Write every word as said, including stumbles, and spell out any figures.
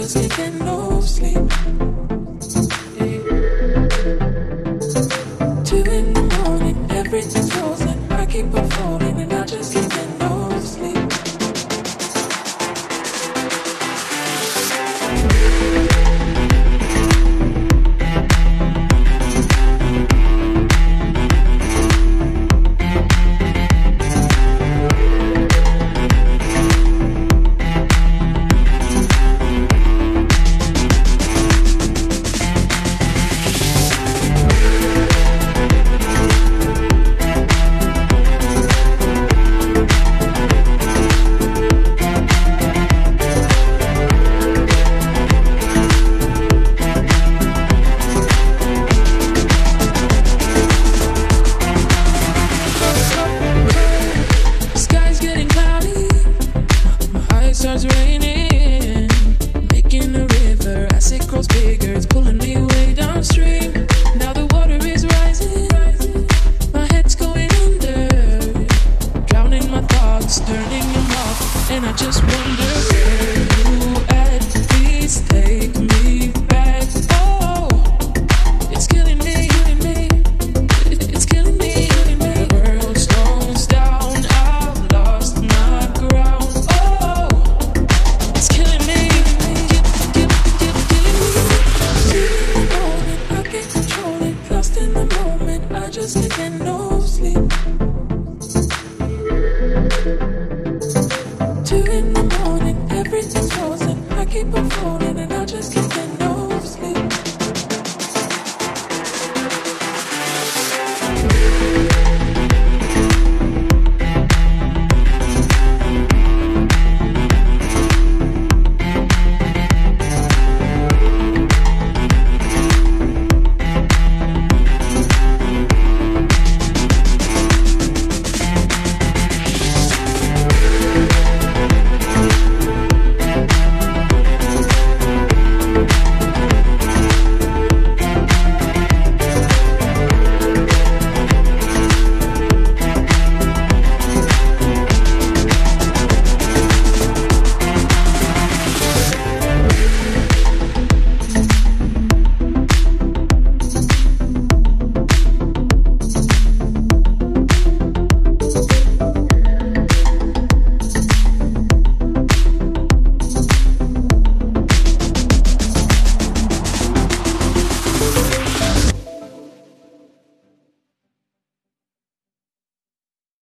just can't get no sleep. Yeah. Two in the morning, everything's frozen. I keep on falling and I just can't get no sleep. Starts raining, making a river as it grows bigger. It's pulling me way downstream. Now the water is rising, my head's going under, drowning my thoughts, turning them off. And I just wonder, where you at? Please take me back. Oh, it's killing me, killing me. It's killing me, killing me. The world slows down, I've lost my ground. It's killing me, kill, kill, kill, killing me. I can't control it, lost in the moment. I just can't get no sleep. Two in the morning, everything's frozen. I keep on falling.